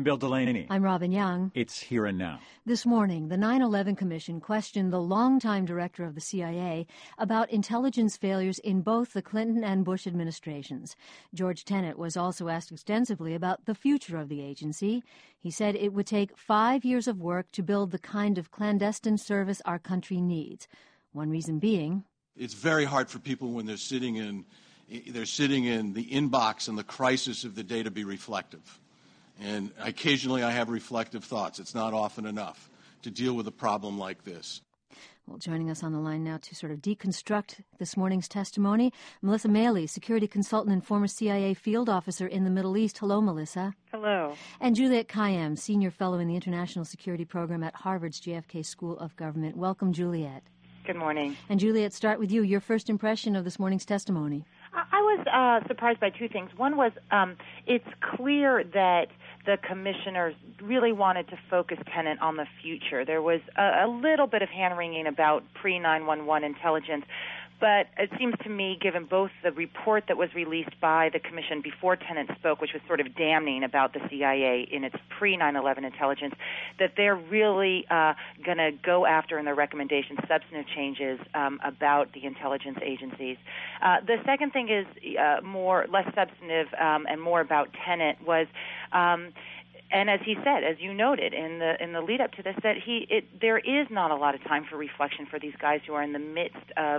Bill Delaney. I'm Robin Young. It's Here and Now. This morning, the 9/11 Commission questioned the longtime director of the CIA about intelligence failures in both the Clinton and Bush administrations. George Tenet was also asked extensively about the future of the agency. He said it would take 5 years of work to build the kind of clandestine service our country needs. One reason being, it's very hard for people when they're sitting in the inbox and the crisis of the day to be reflective. And occasionally I have reflective thoughts. It's not often enough to deal with a problem like this. Well, joining us on the line now to sort of deconstruct this morning's testimony, Melissa Maley, security consultant and former CIA field officer in the Middle East. Hello, Melissa. Hello. And Juliet Kayyem, senior fellow in the International Security Program at Harvard's JFK School of Government. Welcome, Juliet. Good morning. And Juliet, start with you. Your first impression of this morning's testimony. I was surprised by two things. One was it's clear that the commissioners really wanted to focus Tenet on the future. There was a little bit of hand-wringing about pre-9/11 intelligence, but it seems to me, given both the report that was released by the commission before Tenet spoke, which was sort of damning about the CIA in its pre-9/11 intelligence, that they're really going to go after in their recommendations substantive changes about the intelligence agencies. The second thing is less substantive and more about Tenet was. And as he said, as you noted in the lead up to this, that there is not a lot of time for reflection for these guys who are in the midst of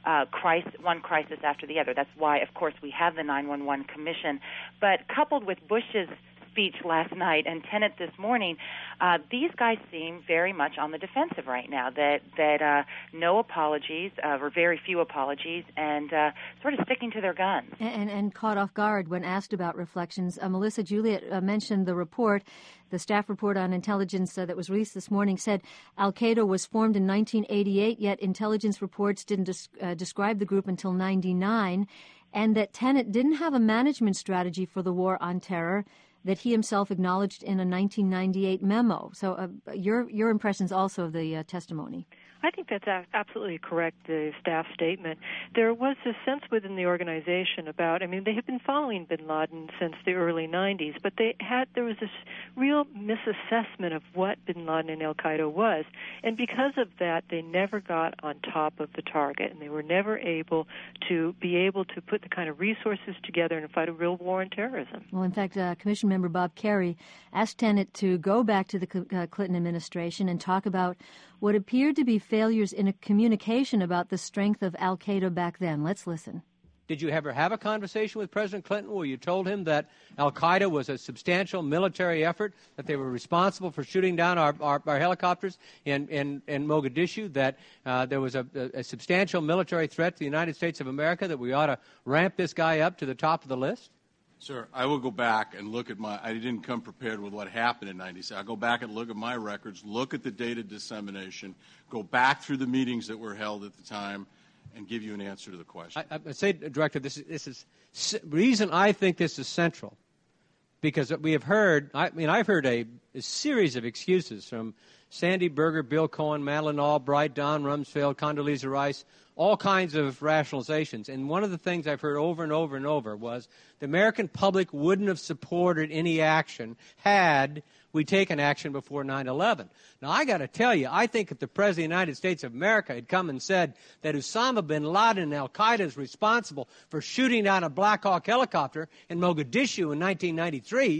one crisis after the other. That's why, of course, we have the 9/11 Commission. But coupled with Bush's speech last night and Tenet this morning, these guys seem very much on the defensive right now. That no apologies or very few apologies, and sort of sticking to their guns. And caught off guard when asked about reflections. Melissa, Juliet mentioned the report. The staff report on intelligence that was released this morning said Al-Qaeda was formed in 1988, yet intelligence reports didn't describe the group until 1999, and that Tenet didn't have a management strategy for the war on terror that he himself acknowledged in a 1998 memo. So your impressions also of the testimony. I think that's absolutely correct, the staff statement. There was a sense within the organization about, they have been following bin Laden since the early 90s, but there was this real misassessment of what bin Laden and al-Qaeda was. And because of that, they never got on top of the target, and they were never able to put the kind of resources together and fight a real war on terrorism. Well, in fact, Commission member Bob Kerrey asked Tenet to go back to the Clinton administration and talk about what appeared to be failures in a communication about the strength of al-Qaeda back then. Let's listen. Did you ever have a conversation with President Clinton where you told him that al-Qaeda was a substantial military effort, that they were responsible for shooting down our helicopters in Mogadishu, that there was a substantial military threat to the United States of America, that we ought to ramp this guy up to the top of the list? Sir, I will go back and look at I didn't come prepared with what happened in 96. I'll go back and look at my records, look at the data dissemination, go back through the meetings that were held at the time, and give you an answer to the question. I say, Director, this is reason I think this is central, because we have heard, I've heard a series of excuses from Sandy Berger, Bill Cohen, Madeleine Albright, Don Rumsfeld, Condoleezza Rice, all kinds of rationalizations. And one of the things I've heard over and over and over was the American public wouldn't have supported any action had we taken action before 9/11. Now, I got to tell you, I think if the President of the United States of America had come and said that Osama bin Laden and al-Qaeda is responsible for shooting down a Black Hawk helicopter in Mogadishu in 1993,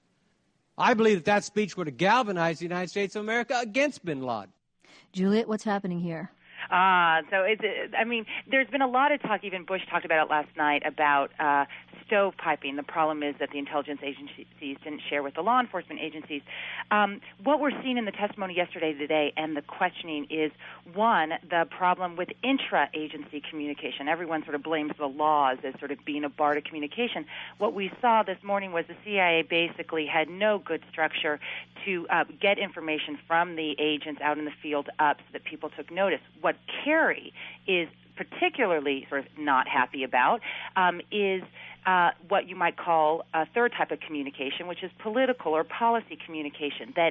I believe that speech would have galvanized the United States of America against bin Laden. Juliet, what's happening here? There's been a lot of talk, even Bush talked about it last night, about stovepiping. The problem is that the intelligence agencies didn't share with the law enforcement agencies. What we're seeing in the testimony yesterday, today, and the questioning is, one, the problem with intra-agency communication. Everyone sort of blames the laws as sort of being a bar to communication. What we saw this morning was the CIA basically had no good structure to get information from the agents out in the field up so that people took notice. What Kerry is particularly sort of not happy about is what you might call a third type of communication, which is political or policy communication, that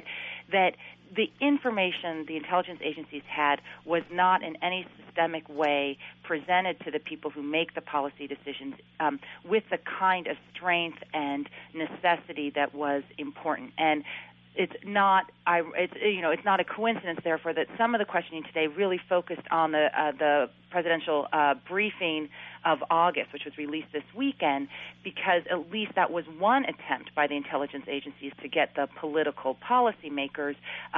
the information the intelligence agencies had was not in any systemic way presented to the people who make the policy decisions with the kind of strength and necessity that was important. And it's not a coincidence, therefore, that some of the questioning today really focused on the presidential briefing of August, which was released this weekend, because at least that was one attempt by the intelligence agencies to get the political policymakers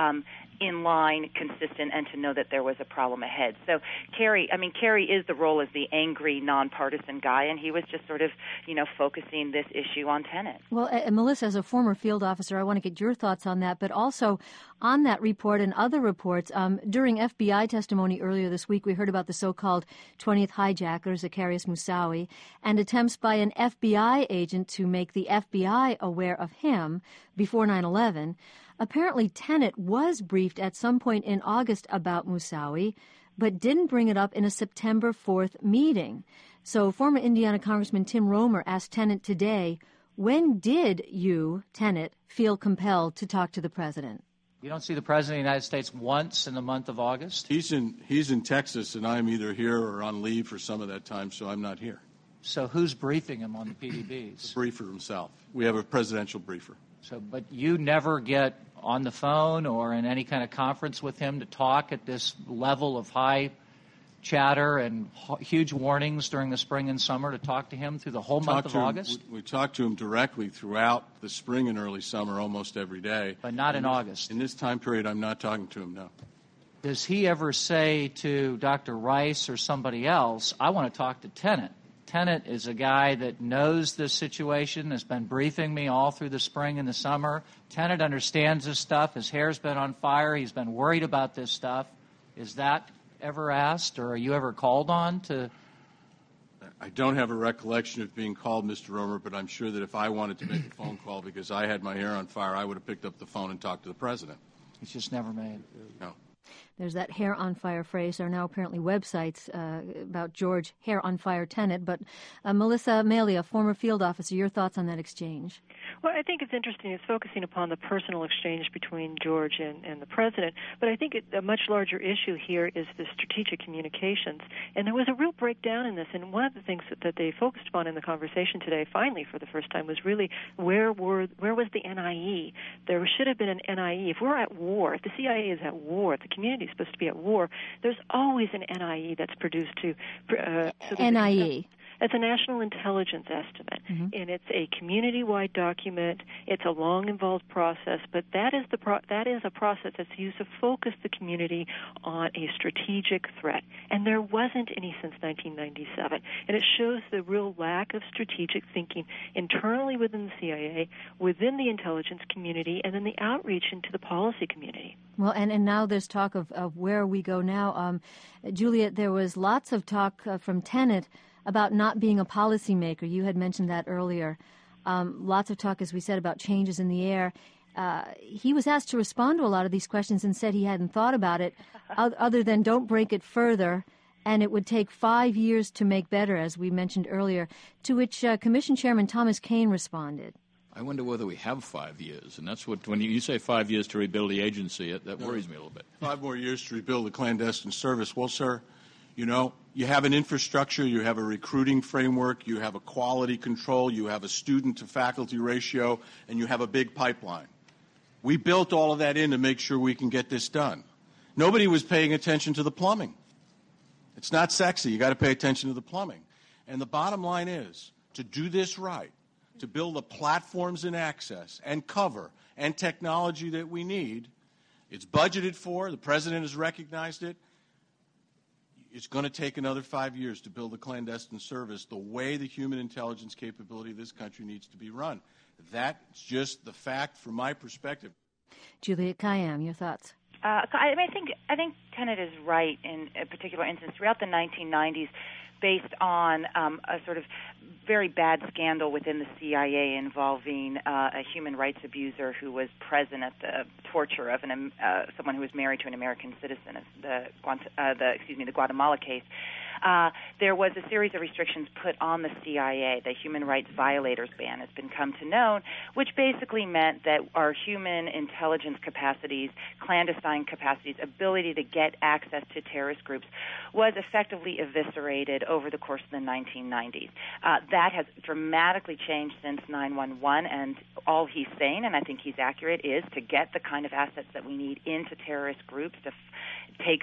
in line, consistent, and to know that there was a problem ahead. So Kerry is the role as the angry, nonpartisan guy, and he was just sort of, focusing this issue on Tenet. Well, Melissa, as a former field officer, I want to get your thoughts on that, but also on that report and other reports. During FBI testimony earlier this week, we heard about the so-called 20th hijacker, Zacarias Moussaoui, and attempts by an FBI agent to make the FBI aware of him before 9/11. Apparently, Tenet was briefed at some point in August about Moussaoui, but didn't bring it up in a September 4th meeting. So former Indiana Congressman Tim Romer asked Tenet today, when did you, Tenet, feel compelled to talk to the president? You don't see the President of the United States once in the month of August? He's in Texas, and I'm either here or on leave for some of that time, so I'm not here. So who's briefing him on the PDBs? The briefer himself. We have a presidential briefer. But you never get on the phone or in any kind of conference with him to talk at this level of high chatter and huge warnings during the spring and summer to talk to him through the whole month of August? We talked to him directly throughout the spring and early summer almost every day. But not in August? In this time period, I'm not talking to him, no. Does he ever say to Dr. Rice or somebody else, I want to talk to Tenet? Tenet is a guy that knows this situation, has been briefing me all through the spring and the summer. Tenet understands this stuff. His hair's been on fire. He's been worried about this stuff. Is that ever asked, or are you ever called on to? I don't have a recollection of being called, Mr. Romer, but I'm sure that if I wanted to make a phone call because I had my hair on fire, I would have picked up the phone and talked to the president. It's just never made. No. There's that hair on fire phrase. There are now apparently websites about George Hair on Fire Tenet. But Melissa Malia, former field officer, your thoughts on that exchange? Well, I think it's interesting. It's focusing upon the personal exchange between George and the president. But I think a much larger issue here is the strategic communications. And there was a real breakdown in this. And one of the things that they focused upon in the conversation today, finally for the first time, was really where was the NIE? There should have been an NIE. If we're at war, if the CIA is at war, if the community is supposed to be at war, there's always an NIE that's produced to NIE. It's a national intelligence estimate, and it's a community-wide document. It's a long, involved process, but that is a process that's used to focus the community on a strategic threat, and there wasn't any since 1997. And it shows the real lack of strategic thinking internally within the CIA, within the intelligence community, and then the outreach into the policy community. Well, and now there's talk of where we go now. Juliet, there was lots of talk from Tenet about not being a policymaker. You had mentioned that earlier. Lots of talk, as we said, about changes in the air. He was asked to respond to a lot of these questions and said he hadn't thought about it other than don't break it further, and it would take 5 years to make better, as we mentioned earlier, to which Commission Chairman Thomas Kean responded. I wonder whether we have 5 years, and that's what, when you say 5 years to rebuild the agency, that worries me a little bit. 5 more years to rebuild the clandestine service. Well, sir, you have an infrastructure, you have a recruiting framework, you have a quality control, you have a student-to-faculty ratio, and you have a big pipeline. We built all of that in to make sure we can get this done. Nobody was paying attention to the plumbing. It's not sexy. You got to pay attention to the plumbing. And the bottom line is, to do this right, to build the platforms and access and cover and technology that we need, it's budgeted for, the president has recognized it. It's going to take another 5 years to build a clandestine service the way the human intelligence capability of this country needs to be run. That's just the fact from my perspective. Juliet Kayyem, your thoughts? I think Tenet is right in a particular instance. Throughout the 1990s, based on a sort of very bad scandal within the CIA involving a human rights abuser who was present at the torture of someone who was married to an American citizen, the Guatemala case. there was a series of restrictions put on the CIA. The Human Rights Violators Ban has been come to known, which basically meant that our human intelligence capacities, clandestine capacities, ability to get access to terrorist groups was effectively eviscerated over the course of the 1990s. That has dramatically changed since 9/11, and all he's saying, and I think he's accurate, is to get the kind of assets that we need into terrorist groups takes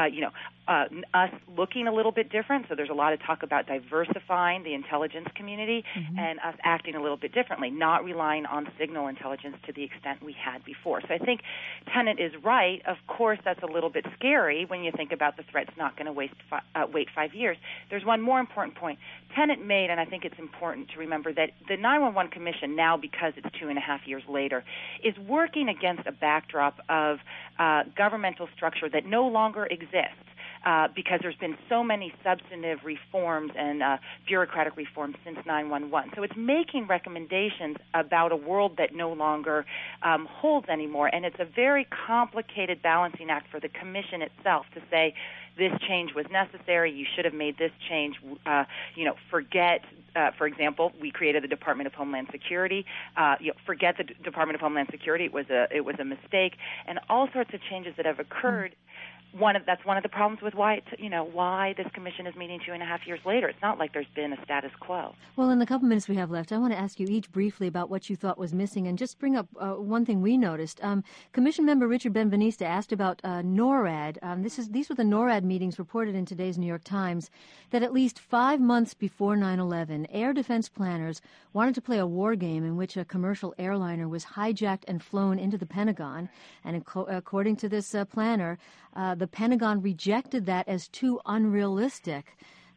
us looking a little bit different. So there's a lot of talk about diversifying the intelligence community and us acting a little bit differently, not relying on signal intelligence to the extent we had before. So I think Tenet is right. Of course, that's a little bit scary when you think about the threat's not going to wait 5 years. There's one more important point Tenet made, and I think it's important to remember that the 9/11 Commission, now because it's 2.5 years later, is working against a backdrop of governmental structure that no longer exists. Because there's been so many substantive reforms and bureaucratic reforms since 9/11. So it's making recommendations about a world that no longer holds anymore. And it's a very complicated balancing act for the Commission itself to say, this change was necessary, you should have made this change, forget, for example, we created the Department of Homeland Security, forget the Department of Homeland Security, it was a mistake, and all sorts of changes that have occurred. That's one of the problems with why this commission is meeting 2.5 years later. It's not like there's been a status quo. Well, in the couple minutes we have left, I want to ask you each briefly about what you thought was missing, and just bring up one thing we noticed. Commission member Richard Benveniste asked about NORAD. These were the NORAD meetings reported in today's New York Times, that at least 5 months before 9/11, air defense planners wanted to play a war game in which a commercial airliner was hijacked and flown into the Pentagon. And according to this planner, the Pentagon rejected that as too unrealistic.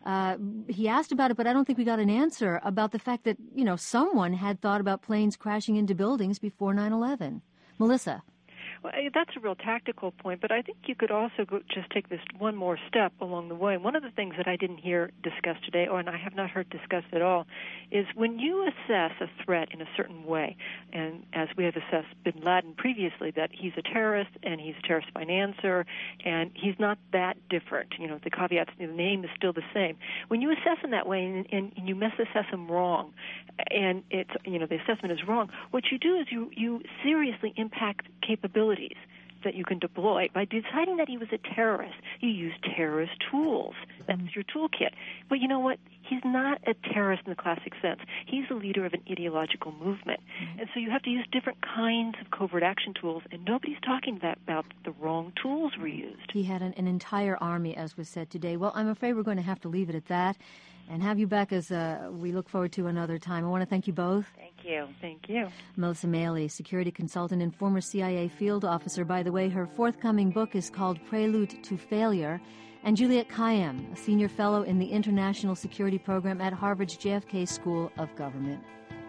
He asked about it, but I don't think we got an answer about the fact that, someone had thought about planes crashing into buildings before 9/11. Melissa. Well, that's a real tactical point, but I think you could also just take this one more step along the way. One of the things that I didn't hear discussed today, and I have not heard discussed at all, is when you assess a threat in a certain way, and as we have assessed bin Laden previously, that he's a terrorist and he's a terrorist financer, and he's not that different. The caveats, the name is still the same. When you assess him that way and you misassess him wrong, and it's the assessment is wrong, what you do is you seriously impact capabilities that you can deploy. By deciding that he was a terrorist, you use terrorist tools. That's your toolkit. But you know what? He's not a terrorist in the classic sense. He's the leader of an ideological movement. And so you have to use different kinds of covert action tools, and nobody's talking about the wrong tools were used. He had an entire army, as was said today. Well, I'm afraid we're going to have to leave it at that and have you back as we look forward to another time. I want to thank you both. Thank you. Thank you. Melissa Maley, security consultant and former CIA field officer. By the way, her forthcoming book is called Prelude to Failure. And Juliet Kayyem, a senior fellow in the International Security Program at Harvard's JFK School of Government.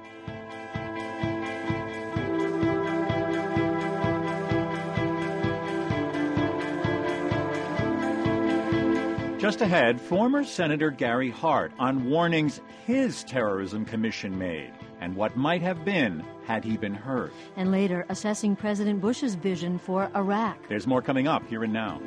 Just ahead, former Senator Gary Hart on warnings his terrorism commission made and what might have been had he been heard. And later, assessing President Bush's vision for Iraq. There's more coming up here and now.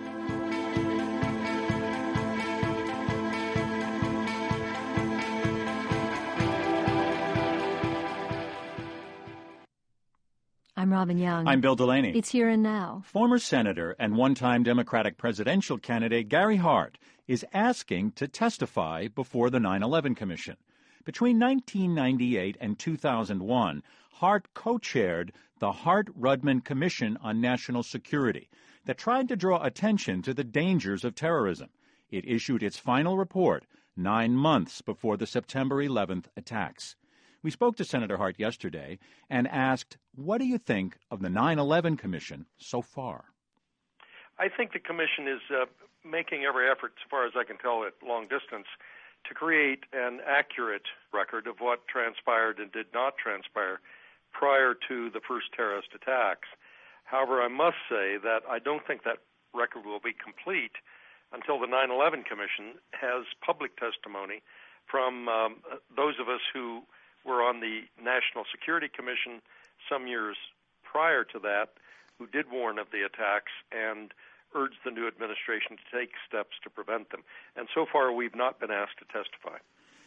I'm Robin Young. I'm Bill Delaney. It's Here and Now. Former Senator and one-time Democratic presidential candidate Gary Hart is asking to testify before the 9/11 Commission. Between 1998 and 2001, Hart co-chaired the Hart-Rudman Commission on National Security that tried to draw attention to the dangers of terrorism. It issued its final report 9 months before the September 11th attacks. We spoke to Senator Hart yesterday and asked, what do you think of the 9/11 Commission so far? I think the Commission is making every effort, as far as I can tell at long distance, to create an accurate record of what transpired and did not transpire prior to the first terrorist attacks. However, I must say that I don't think that record will be complete until the 9/11 Commission has public testimony from those of us who were on the National Security Commission some years prior to that, who did warn of the attacks and urged the new administration to take steps to prevent them. And so far, we've not been asked to testify.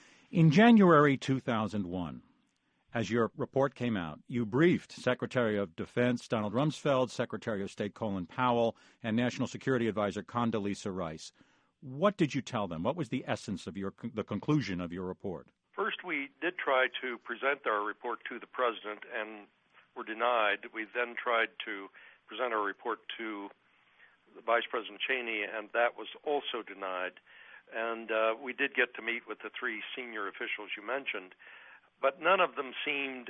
In January 2001, as your report came out, you briefed Secretary of Defense Donald Rumsfeld, Secretary of State Colin Powell, and National Security Advisor Condoleezza Rice. What did you tell them? What was the essence of the conclusion of your report? First, we did try to present our report to the President and were denied. We then tried to present our report to Vice President Cheney, and that was also denied. And we did get to meet with the three senior officials you mentioned, but none of them seemed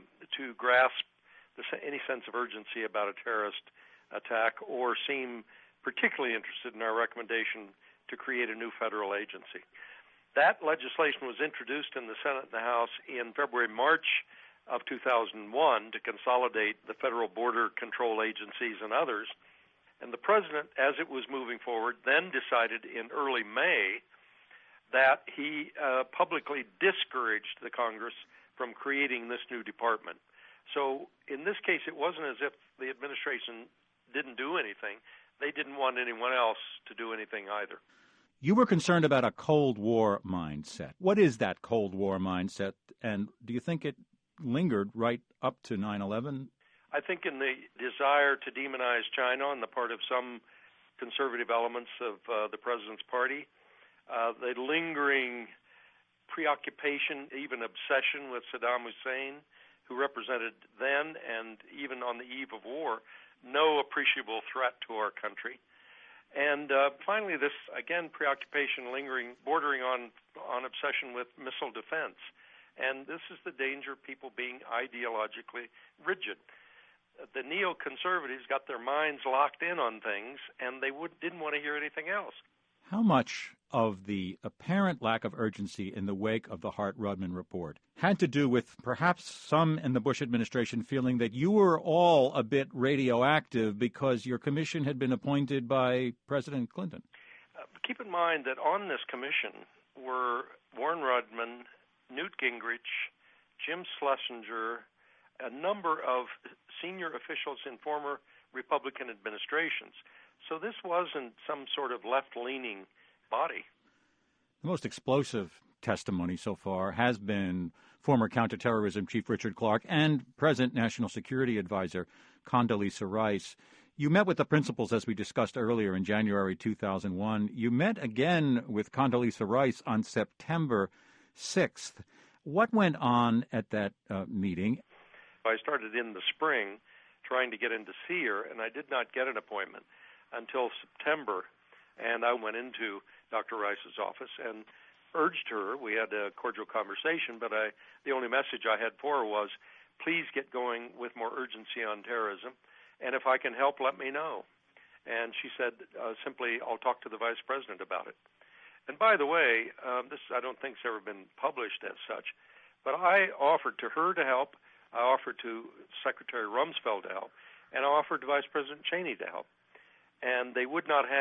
to grasp any sense of urgency about a terrorist attack or seem particularly interested in our recommendation to create a new federal agency. That legislation was introduced in the Senate and the House in February-March of 2001 to consolidate the federal border control agencies and others. And the President, as it was moving forward, then decided in early May that he publicly discouraged the Congress from creating this new department. So in this case, it wasn't as if the administration didn't do anything. They didn't want anyone else to do anything either. You were concerned about a Cold War mindset. What is that Cold War mindset, and do you think it lingered right up to 9/11? I think in the desire to demonize China on the part of some conservative elements of the President's party, the lingering preoccupation, even obsession with Saddam Hussein, who represented then and even on the eve of war, no appreciable threat to our country. And finally, this, again, preoccupation lingering, bordering on obsession with missile defense. And this is the danger of people being ideologically rigid. The neoconservatives got their minds locked in on things, and they didn't want to hear anything else. How much of the apparent lack of urgency in the wake of the Hart-Rudman report had to do with perhaps some in the Bush administration feeling that you were all a bit radioactive because your commission had been appointed by President Clinton? Keep in mind that on this commission were Warren Rudman, Newt Gingrich, Jim Schlesinger, a number of senior officials in former Republican administrations. So this wasn't some sort of left-leaning body. The most explosive testimony so far has been former counterterrorism chief Richard Clarke and present National Security Advisor Condoleezza Rice. You met with the principals, as we discussed earlier, in January 2001. You met again with Condoleezza Rice on September 6th. What went on at that meeting? I started in the spring trying to get in to see her, and I did not get an appointment until September. And I went into Dr. Rice's office and urged her. We had a cordial conversation, but the only message I had for her was, please get going with more urgency on terrorism, and if I can help, let me know. And she said simply, I'll talk to the Vice President about it. And by the way, this I don't think has ever been published as such, but I offered to her to help, I offered to Secretary Rumsfeld to help, and I offered to Vice President Cheney to help. And they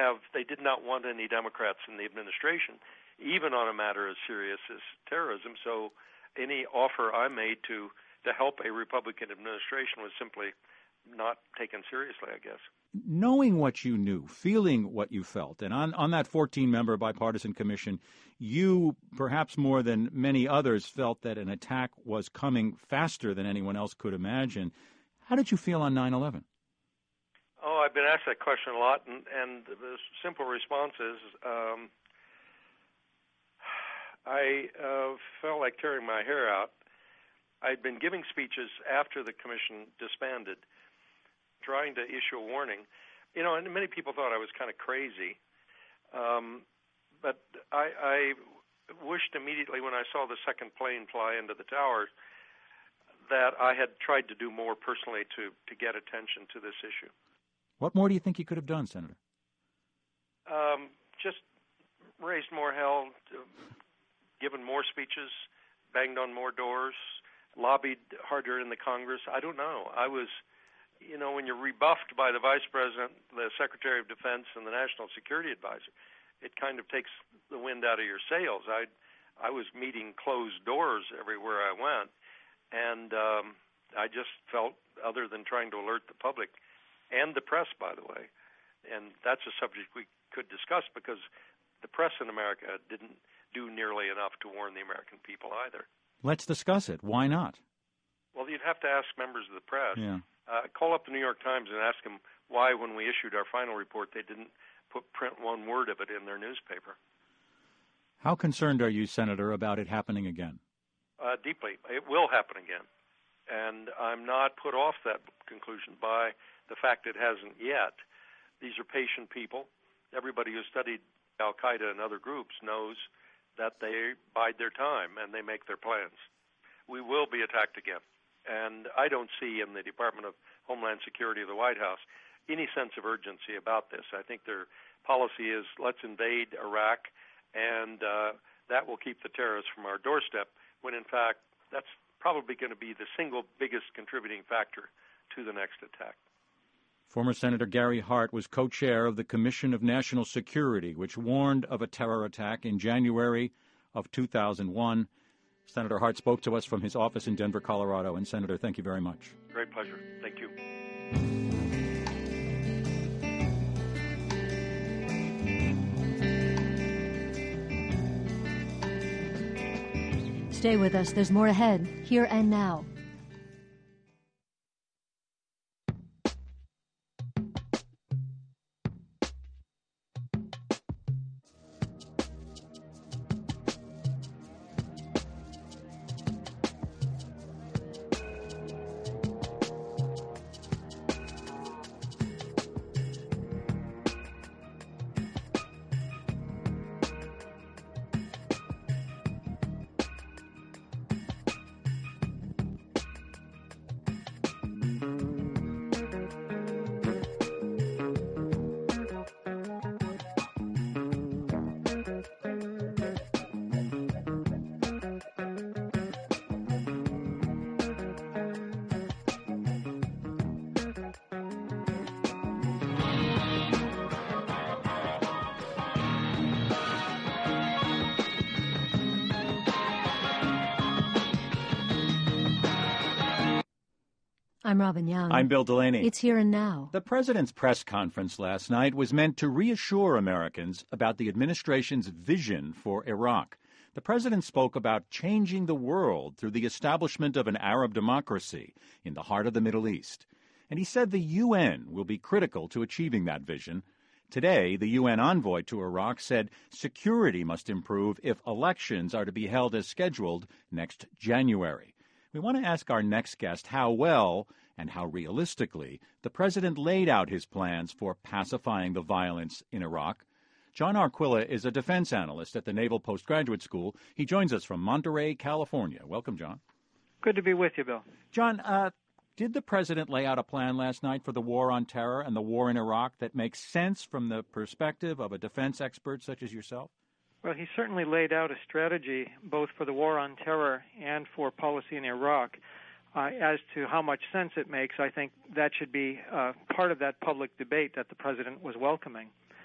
did not want any Democrats in the administration, even on a matter as serious as terrorism. So any offer I made to help a Republican administration was simply not taken seriously, I guess. Knowing what you knew, feeling what you felt, and on that 14-member bipartisan commission, you, perhaps more than many others, felt that an attack was coming faster than anyone else could imagine. How did you feel on 9/11? Oh, I've been asked that question a lot, and the simple response is I felt like tearing my hair out. I'd been giving speeches after the commission disbanded, trying to issue a warning. You know, and many people thought I was kind of crazy. But I wished immediately when I saw the second plane fly into the towers that I had tried to do more personally to get attention to this issue. What more do you think you could have done, Senator? Just raised more hell, given more speeches, banged on more doors, lobbied harder in the Congress. I don't know. I was, you know, when you're rebuffed by the Vice President, the Secretary of Defense, and the National Security Advisor, it kind of takes the wind out of your sails. I was meeting closed doors everywhere I went, and I just felt, other than trying to alert the public, and the press, by the way, And that's a subject we could discuss because the press in America didn't do nearly enough to warn the American people either. Let's discuss it. Why not? Well, you'd have to ask members of the press. Yeah. Call up the New York Times and ask them why, when we issued our final report, they didn't print one word of it in their newspaper. How concerned are you, Senator, about it happening again? Deeply. It will happen again. And I'm not put off that conclusion by the fact it hasn't yet. These are patient people. Everybody who studied Al-Qaeda and other groups knows that they bide their time and they make their plans. We will be attacked again. And I don't see in the Department of Homeland Security of the White House any sense of urgency about this. I think their policy is let's invade Iraq, and that will keep the terrorists from our doorstep, when in fact that's probably going to be the single biggest contributing factor to the next attack. Former Senator Gary Hart was co-chair of the Commission of National Security, which warned of a terror attack in January of 2001. Senator Hart spoke to us from his office in Denver, Colorado. And, Senator, thank you very much. Great pleasure. Thank you. Stay with us. There's more ahead, here and now. I'm Robin Young. I'm Bill Delaney. It's Here and Now. The president's press conference last night was meant to reassure Americans about the administration's vision for Iraq. The president spoke about changing the world through the establishment of an Arab democracy in the heart of the Middle East. And he said the UN will be critical to achieving that vision. Today, the UN envoy to Iraq said security must improve if elections are to be held as scheduled next January. We want to ask our next guest how well and how realistically the president laid out his plans for pacifying the violence in Iraq. John Arquilla is a defense analyst at the Naval Postgraduate School. He joins us from Monterey, California. Welcome, John. Good to be with you, Bill. John, did the president lay out a plan last night for the war on terror and the war in Iraq that makes sense from the perspective of a defense expert such as yourself? Well, he certainly laid out a strategy both for the war on terror and for policy in Iraq. As to how much sense it makes, I think that should be part of that public debate that the president was welcoming.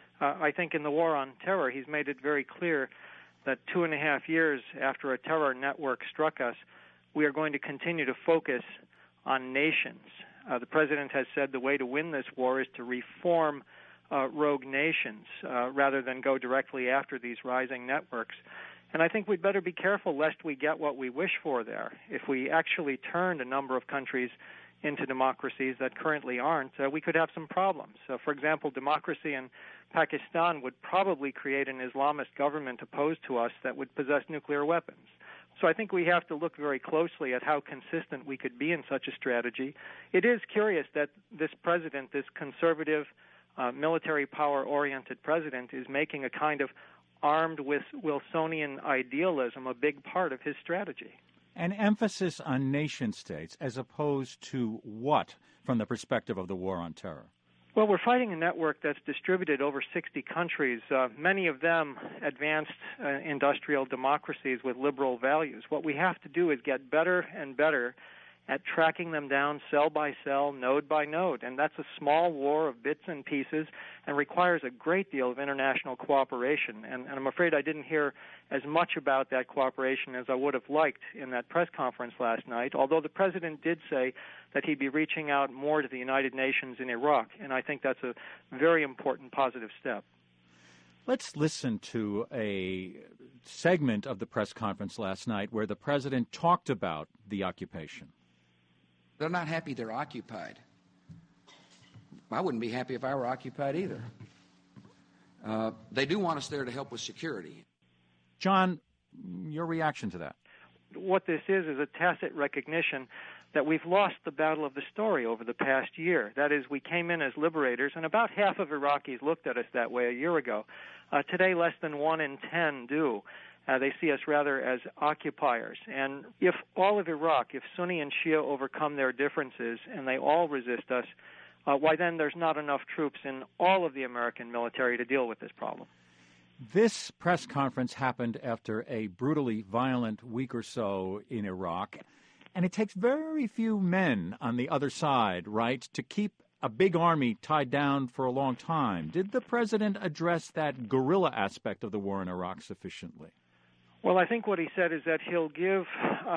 I think in the war on terror, he's made it very clear that 2.5 years after a terror network struck us, we are going to continue to focus on nations. The president has said the way to win this war is to reform rogue nations rather than go directly after these rising networks. And I think we'd better be careful lest we get what we wish for there. If we actually turned a number of countries into democracies that currently aren't, we could have some problems. For example, democracy in Pakistan would probably create an Islamist government opposed to us that would possess nuclear weapons. So I think we have to look very closely at how consistent we could be in such a strategy. It is curious that this president, this conservative, military power-oriented president, is making a kind of armed with Wilsonian idealism a big part of his strategy. An emphasis on nation-states as opposed to what from the perspective of the war on terror? Well, we're fighting a network that's distributed over 60 countries, many of them advanced industrial democracies with liberal values. What we have to do is get better and better at tracking them down cell by cell, node by node. And that's a small war of bits and pieces and requires a great deal of international cooperation. And I'm afraid I didn't hear as much about that cooperation as I would have liked in that press conference last night, although the president did say that he'd be reaching out more to the United Nations in Iraq. And I think that's a very important positive step. Let's listen to a segment of the press conference last night where the president talked about the occupation. They're not happy they're occupied. I wouldn't be happy if I were occupied either. They do want us there to help with security. John, your reaction to that? What this is a tacit recognition that we've lost the battle of the story over the past year. That is, we came in as liberators, and about half of Iraqis looked at us that way a year ago. Today, less than 1 in 10 do. They see us rather as occupiers. And if all of Iraq, if Sunni and Shia overcome their differences and they all resist us, why then there's not enough troops in all of the American military to deal with this problem. This press conference happened after a brutally violent week or so in Iraq, and it takes very few men on the other side, right, to keep a big army tied down for a long time. Did the president address that guerrilla aspect of the war in Iraq sufficiently? Well, I think what he said is that he'll give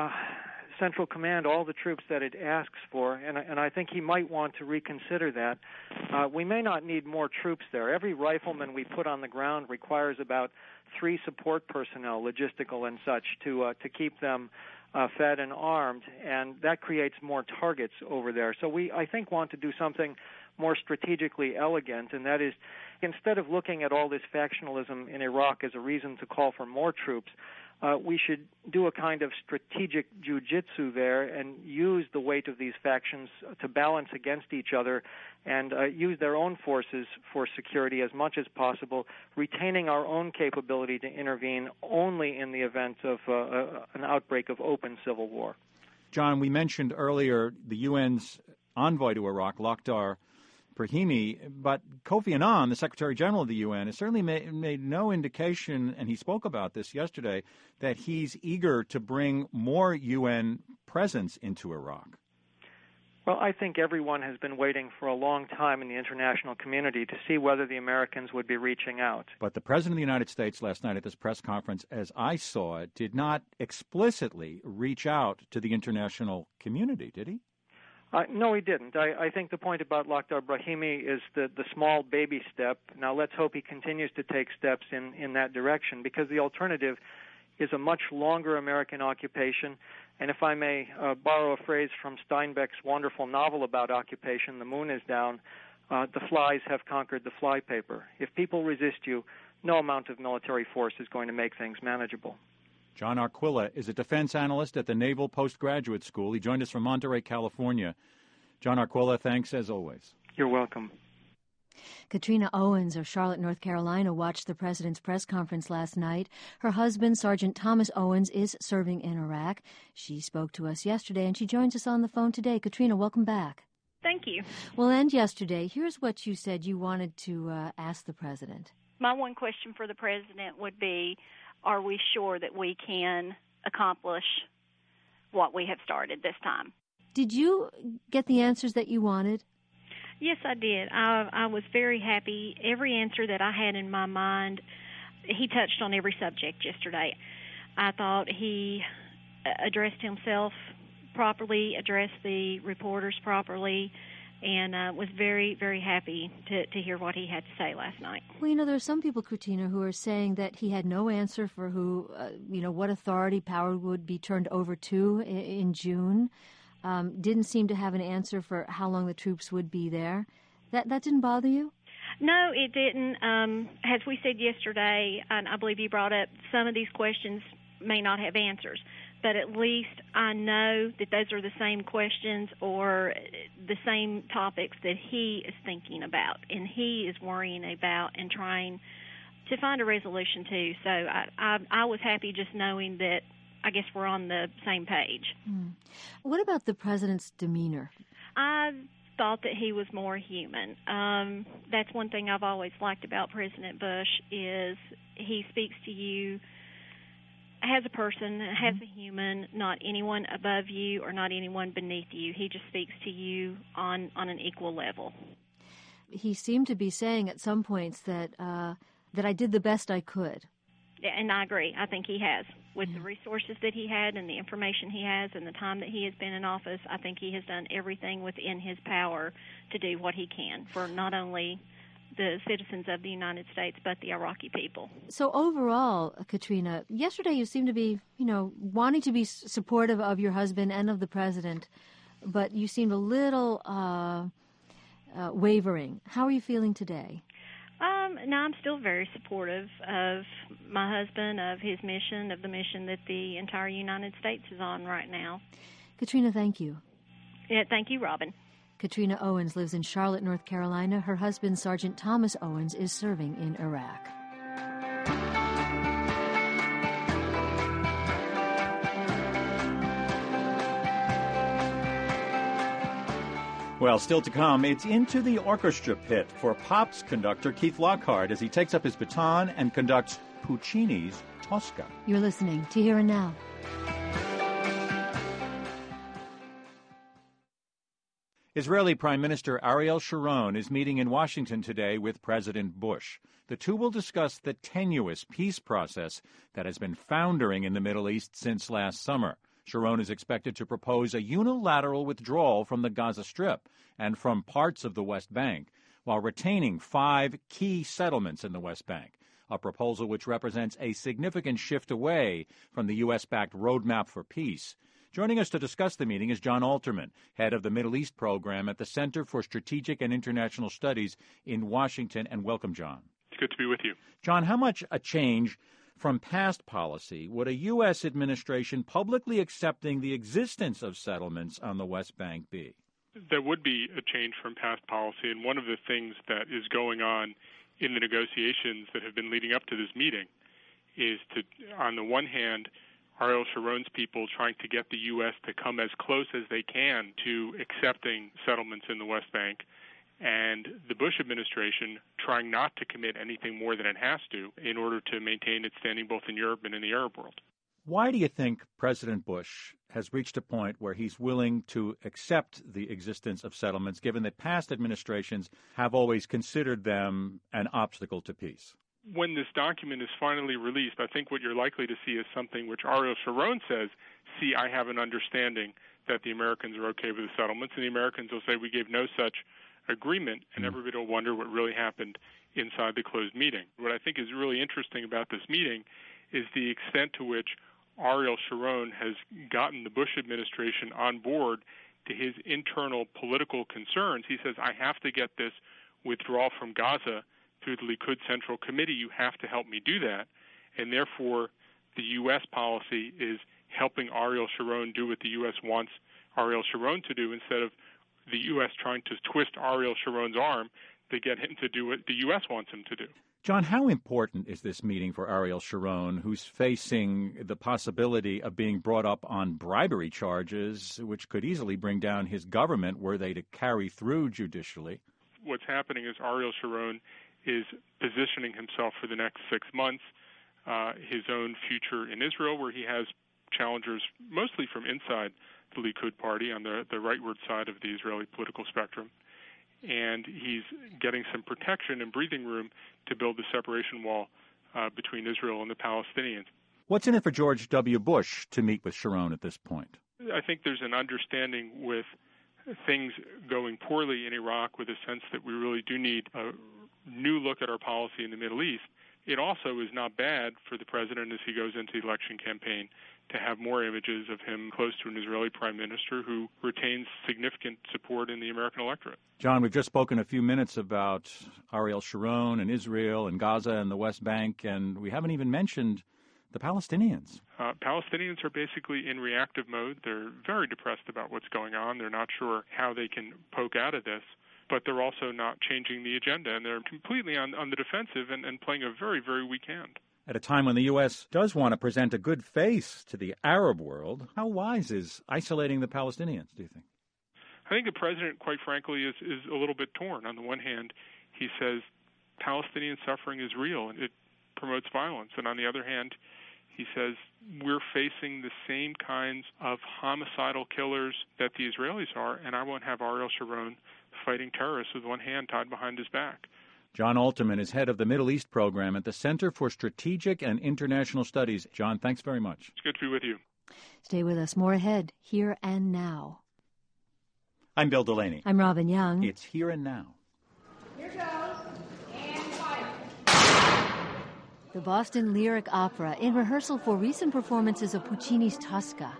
Central Command all the troops that it asks for, and I think he might want to reconsider that. We may not need more troops there. Every rifleman we put on the ground requires about 3 support personnel, logistical and such, to keep them fed and armed, and that creates more targets over there. So we, I think, want to do something more strategically elegant, and that is, instead of looking at all this factionalism in Iraq as a reason to call for more troops, we should do a kind of strategic jujitsu there and use the weight of these factions to balance against each other and use their own forces for security as much as possible, retaining our own capability to intervene only in the event of an outbreak of open civil war. John, we mentioned earlier the UN's envoy to Iraq, Lakhdar Brahimi, but Kofi Annan, the Secretary General of the UN, has certainly made no indication, and he spoke about this yesterday, that he's eager to bring more UN presence into Iraq. Well, I think everyone has been waiting for a long time in the international community to see whether the Americans would be reaching out. But the President of the United States last night at this press conference, as I saw it, did not explicitly reach out to the international community, did he? No, he didn't. I think the point about Lakhdar Brahimi is the small baby step. Now, let's hope he continues to take steps in that direction, because the alternative is a much longer American occupation. And if I may borrow a phrase from Steinbeck's wonderful novel about occupation, The Moon is Down, the flies have conquered the flypaper. If people resist you, no amount of military force is going to make things manageable. John Arquilla is a defense analyst at the Naval Postgraduate School. He joined us from Monterey, California. John Arquilla, thanks as always. You're welcome. Katrina Owens of Charlotte, North Carolina, watched the president's press conference last night. Her husband, Sergeant Thomas Owens, is serving in Iraq. She spoke to us yesterday, and she joins us on the phone today. Katrina, welcome back. Thank you. Well, and yesterday, here's what you said you wanted to ask the president. My one question for the president would be, are we sure that we can accomplish what we have started this time? Did you get the answers that you wanted? Yes, I did. I was very happy. Every answer that I had in my mind, he touched on every subject yesterday. I thought he addressed himself properly, addressed the reporters properly, and was very, very happy to hear what he had to say last night. Well, there are some people, Katrina, who are saying that he had no answer for who, what authority power would be turned over to in June. Didn't seem to have an answer for how long the troops would be there. That didn't bother you? No, it didn't. As we said yesterday, and I believe you brought up, some of these questions may not have answers, but at least I know that those are the same questions or the same topics that he is thinking about and he is worrying about and trying to find a resolution to. So I was happy just knowing that I guess we're on the same page. What about the president's demeanor? I thought that he was more human. That's one thing I've always liked about President Bush is he speaks to you as a person, as a human, not anyone above you or not anyone beneath you. He just speaks to you on an equal level. He seemed to be saying at some points that I did the best I could. And I agree. I think he has. With the resources that he had and the information he has and the time that he has been in office, I think he has done everything within his power to do what he can for not only the citizens of the United States, but the Iraqi people. So overall, Katrina, yesterday you seemed to be, wanting to be supportive of your husband and of the president, but you seemed a little wavering. How are you feeling today? No, I'm still very supportive of my husband, of his mission, of the mission that the entire United States is on right now. Katrina, thank you. Yeah, thank you, Robin. Katrina Owens lives in Charlotte, North Carolina. Her husband, Sergeant Thomas Owens, is serving in Iraq. Well, still to come, it's into the orchestra pit for Pop's conductor Keith Lockhart as he takes up his baton and conducts Puccini's Tosca. You're listening to Here and Now. Israeli Prime Minister Ariel Sharon is meeting in Washington today with President Bush. The two will discuss the tenuous peace process that has been foundering in the Middle East since last summer. Sharon is expected to propose a unilateral withdrawal from the Gaza Strip and from parts of the West Bank, while retaining 5 key settlements in the West Bank, a proposal which represents a significant shift away from the U.S.-backed Roadmap for Peace. Joining us to discuss the meeting is John Alterman, head of the Middle East program at the Center for Strategic and International Studies in Washington. And welcome, John. It's good to be with you. John, how much a change from past policy would a U.S. administration publicly accepting the existence of settlements on the West Bank be? There would be a change from past policy, and one of the things that is going on in the negotiations that have been leading up to this meeting is to, on the one hand, Ariel Sharon's people trying to get the U.S. to come as close as they can to accepting settlements in the West Bank, and the Bush administration trying not to commit anything more than it has to in order to maintain its standing both in Europe and in the Arab world. Why do you think President Bush has reached a point where he's willing to accept the existence of settlements, given that past administrations have always considered them an obstacle to peace? When this document is finally released, I think what you're likely to see is something which Ariel Sharon says, see, I have an understanding that the Americans are okay with the settlements, and the Americans will say we gave no such agreement, and everybody will wonder what really happened inside the closed meeting. What I think is really interesting about this meeting is the extent to which Ariel Sharon has gotten the Bush administration on board to his internal political concerns. He says, I have to get this withdrawal from Gaza through the Likud Central Committee. You have to help me do that. And therefore, the U.S. policy is helping Ariel Sharon do what the U.S. wants Ariel Sharon to do, instead of the U.S. trying to twist Ariel Sharon's arm to get him to do what the U.S. wants him to do. John, how important is this meeting for Ariel Sharon, who's facing the possibility of being brought up on bribery charges, which could easily bring down his government were they to carry through judicially? What's happening is Ariel Sharon is positioning himself for the next 6 months, his own future in Israel, where he has challengers mostly from inside the Likud party on the rightward side of the Israeli political spectrum. And he's getting some protection and breathing room to build the separation wall between Israel and the Palestinians. What's in it for George W. Bush to meet with Sharon at this point? I think there's an understanding with things going poorly in Iraq, with a sense that we really do need a new look at our policy in the Middle East. It also is not bad for the president, as he goes into the election campaign, to have more images of him close to an Israeli prime minister who retains significant support in the American electorate. John, we've just spoken a few minutes about Ariel Sharon and Israel and Gaza and the West Bank, and we haven't even mentioned the Palestinians. Palestinians are basically in reactive mode. They're very depressed about what's going on. They're not sure how they can poke out of this, but they're also not changing the agenda, and they're completely on the defensive and playing a very, very weak hand. At a time when the U.S. does want to present a good face to the Arab world, how wise is isolating the Palestinians, do you think? I think the president, quite frankly, is a little bit torn. On the one hand, he says Palestinian suffering is real and it promotes violence. And on the other hand, He says, we're facing the same kinds of homicidal killers that the Israelis are, and I won't have Ariel Sharon fighting terrorists with one hand tied behind his back. John Alterman is head of the Middle East program at the Center for Strategic and International Studies. John, thanks very much. It's good to be with you. Stay with us. More ahead, Here and Now. I'm Bill Delaney. I'm Robin Young. It's Here and Now. Here goes, and fire. The Boston Lyric Opera in rehearsal for recent performances of Puccini's Tosca.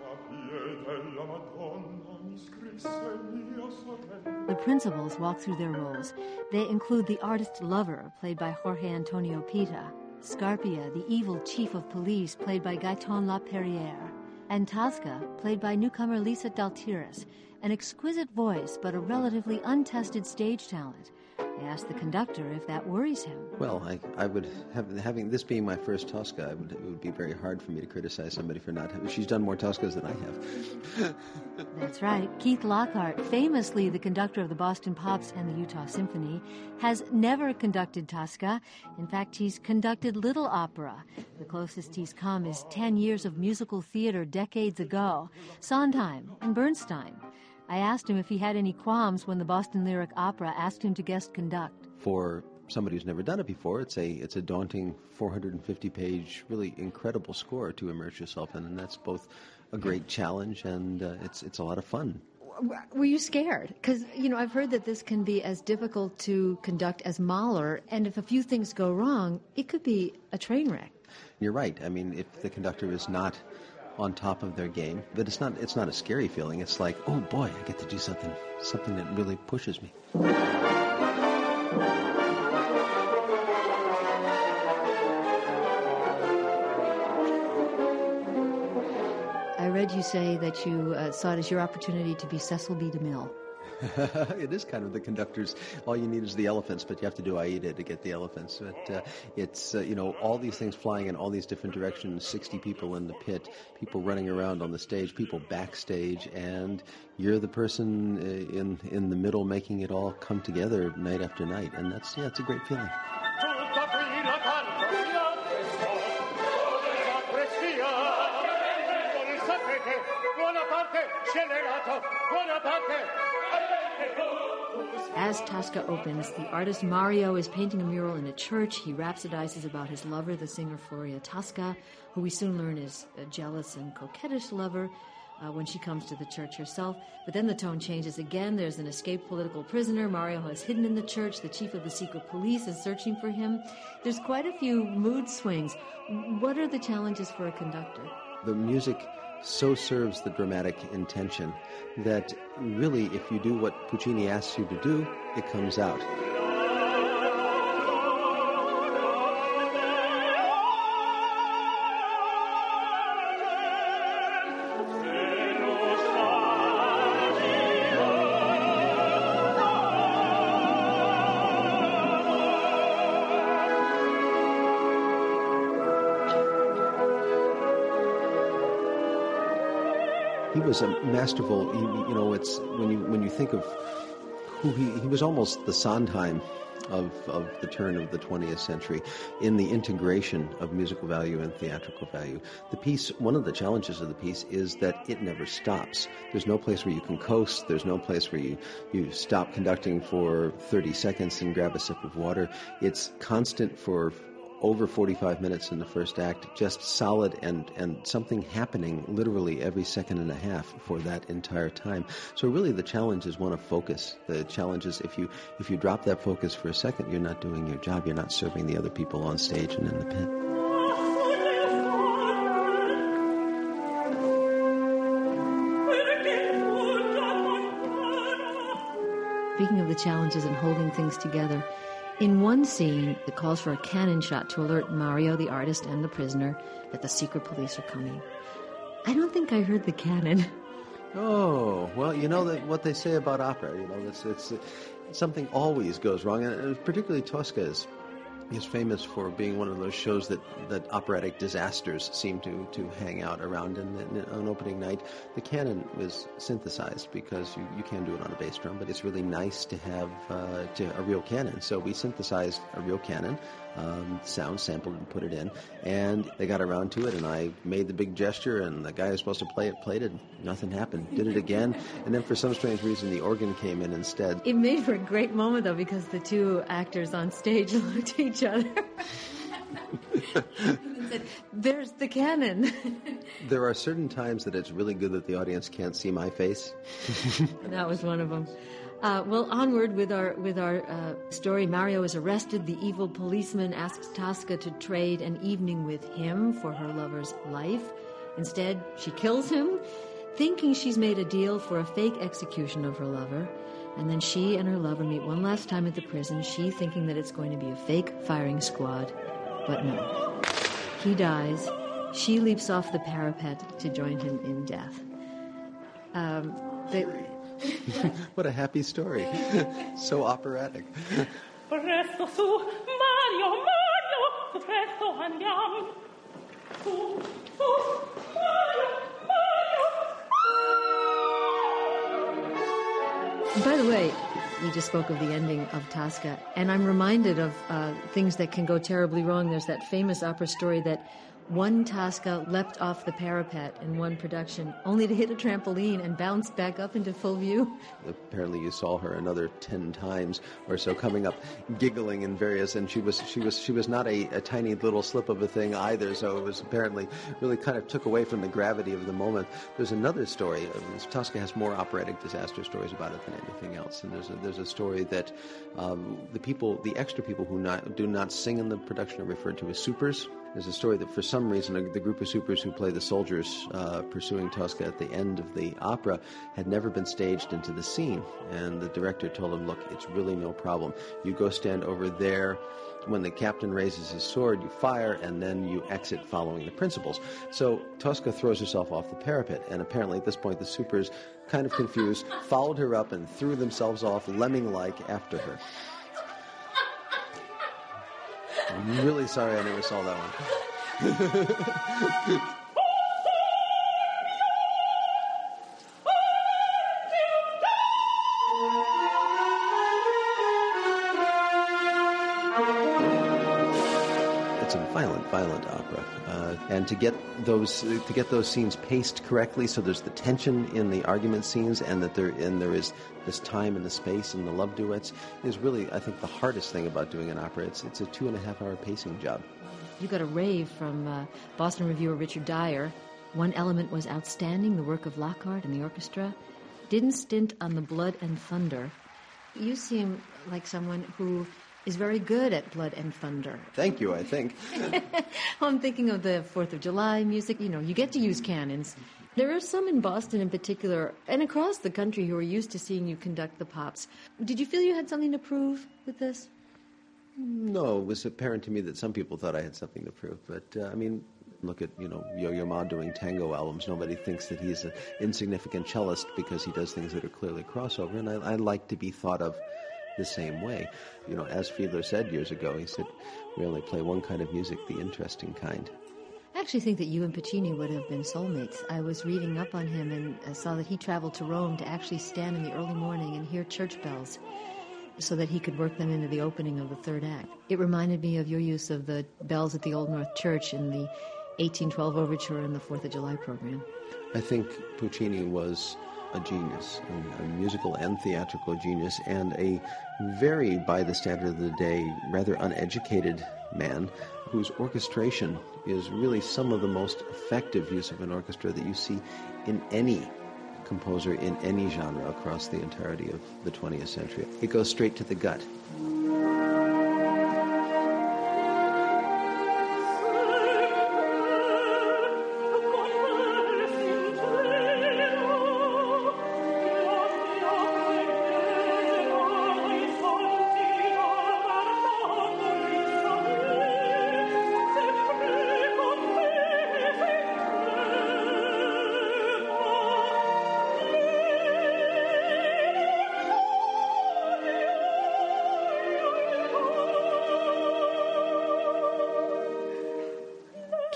The principals walk through their roles. They include the artist Lover, played by Jorge Antonio Pita, Scarpia, the evil chief of police, played by Gaetan Laperriere, and Tosca, played by newcomer Lisa Daltiris, an exquisite voice but a relatively untested stage talent. I asked the conductor if that worries him. Well, I would having this being my first Tosca, it would be very hard for me to criticize somebody for not having. She's done more Toscas than I have. That's right. Keith Lockhart, famously the conductor of the Boston Pops and the Utah Symphony, has never conducted Tosca. In fact, he's conducted little opera. The closest he's come is 10 years of musical theater decades ago, Sondheim and Bernstein. I asked him if he had any qualms when the Boston Lyric Opera asked him to guest conduct. For somebody who's never done it before, it's a daunting 450-page, really incredible score to immerse yourself in, and that's both a great challenge and it's a lot of fun. Were you scared? Because, I've heard that this can be as difficult to conduct as Mahler, and if a few things go wrong, it could be a train wreck. You're right. I mean, if the conductor is not on top of their game, but it's not a scary feeling. It's like, oh boy, I get to do something that really pushes me. I read you say that you saw it as your opportunity to be Cecil B. DeMille. It is kind of the conductor's, all you need is the elephants, but you have to do Aida to get the elephants. But it's, all these things flying in all these different directions, 60 people in the pit, people running around on the stage, people backstage, and you're the person in the middle making it all come together night after night. And it's a great feeling. As Tosca opens, the artist Mario is painting a mural in a church. He rhapsodizes about his lover, the singer Floria Tosca, who we soon learn is a jealous and coquettish lover when she comes to the church herself. But then the tone changes again. There's an escaped political prisoner Mario has hidden in the church. The chief of the secret police is searching for him. There's quite a few mood swings. What are the challenges for a conductor? The music so serves the dramatic intention that really, if you do what Puccini asks you to do, it comes out. He was a masterful. It's when you think of who he was, almost the Sondheim of the turn of the 20th century in the integration of musical value and theatrical value. The piece, one of the challenges of the piece is that it never stops. There's no place where you can coast. There's no place where you stop conducting for 30 seconds and grab a sip of water. It's constant for over 45 minutes in the first act, just solid and something happening literally every second and a half for that entire time. So really the challenge is one of focus. The challenge is if you drop that focus for a second, you're not doing your job. You're not serving the other people on stage and in the pit. Speaking of the challenges in holding things together, in one scene, it calls for a cannon shot to alert Mario, the artist, and the prisoner that the secret police are coming. I don't think I heard the cannon. Oh, well, that what they say about opera, it's something always goes wrong, and particularly Tosca is famous for being one of those shows that operatic disasters seem to hang out around. And on opening night, the canon was synthesized because you can do it on a bass drum, but it's really nice to have a real canon. So we synthesized a real canon, sound sampled and put it in, and they got around to it, and I made the big gesture, and the guy who was supposed to play it played it. Nothing happened. Did it again, and then for some strange reason, the organ came in instead. It made for a great moment, though, because the two actors on stage looked at each other and said, "There's the canon." There are certain times that it's really good that the audience can't see my face. That was one of them. Well, onward with our story. Mario is arrested. The evil policeman asks Tosca to trade an evening with him for her lover's life. Instead, she kills him, thinking she's made a deal for a fake execution of her lover. And then she and her lover meet one last time at the prison, she thinking that it's going to be a fake firing squad. But no. He dies. She leaps off the parapet to join him in death. What a happy story. So operatic. Presto su, Mario, Mario, presto andiamo. Su, Mario, Mario. By the way, we just spoke of the ending of Tosca, and I'm reminded of things that can go terribly wrong. There's that famous opera story that one Tosca leapt off the parapet in one production, only to hit a trampoline and bounce back up into full view. Apparently, you saw her another 10 times or so, coming up, giggling in various, and she was not a tiny little slip of a thing either. So it was apparently really kind of took away from the gravity of the moment. There's another story. Tosca has more operatic disaster stories about it than anything else. And there's a story that the extra people who do not sing in the production are referred to as supers. There's a story that for some reason the group of supers who play the soldiers pursuing Tosca at the end of the opera had never been staged into the scene. And the director told them, look, it's really no problem. You go stand over there. When the captain raises his sword, you fire, and then you exit following the principles. So Tosca throws herself off the parapet, and apparently at this point the supers, kind of confused, followed her up and threw themselves off lemming-like after her. I'm really sorry I never saw that one. It's a violent opera, and to get those scenes paced correctly, so there's the tension in the argument scenes, and there is this time and the space and the love duets, is really, I think, the hardest thing about doing an opera. It's a 2.5-hour pacing job. You got a rave from Boston reviewer Richard Dyer. One element was outstanding, the work of Lockhart and the orchestra. Didn't stint on the blood and thunder. You seem like someone who is very good at blood and thunder. Thank you, I think. I'm thinking of the 4th of July music. You know, you get to use cannons. There are some in Boston in particular, and across the country, who are used to seeing you conduct the pops. Did you feel you had something to prove with this? No, it was apparent to me that some people thought I had something to prove. But, look at, Yo-Yo Ma doing tango albums. Nobody thinks that he's an insignificant cellist because he does things that are clearly crossover, and I like to be thought of the same way. As Fiedler said years ago, he said, we only play one kind of music, the interesting kind. I actually think that you and Puccini would have been soulmates. I was reading up on him and saw that he traveled to Rome to actually stand in the early morning and hear church bells so that he could work them into the opening of the third act. It reminded me of your use of the bells at the Old North Church in the 1812 Overture and the 4th of July program. I think Puccini was a genius, a musical and theatrical genius, and a very, by the standard of the day, rather uneducated man whose orchestration is really some of the most effective use of an orchestra that you see in any composer in any genre across the entirety of the 20th century. It goes straight to the gut.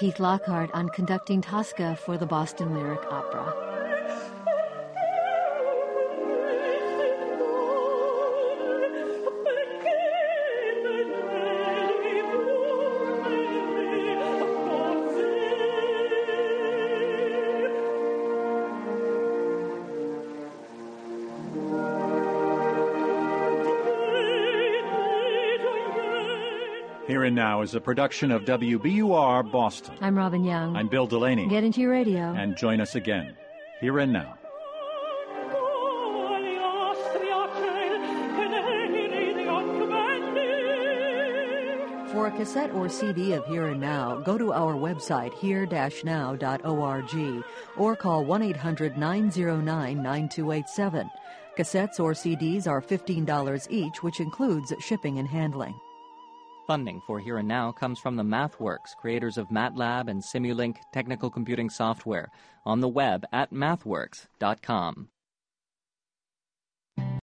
Keith Lockhart on conducting Tosca for the Boston Lyric Opera. Here and Now is a production of WBUR Boston. I'm Robin Young. I'm Bill Delaney. Get into your radio. And join us again, Here and Now. For a cassette or CD of Here and Now, go to our website, here-now.org, or call 1-800-909-9287. Cassettes or CDs are $15 each, which includes shipping and handling. Funding for Here and Now comes from the MathWorks, creators of MATLAB and Simulink technical computing software, on the web at mathworks.com.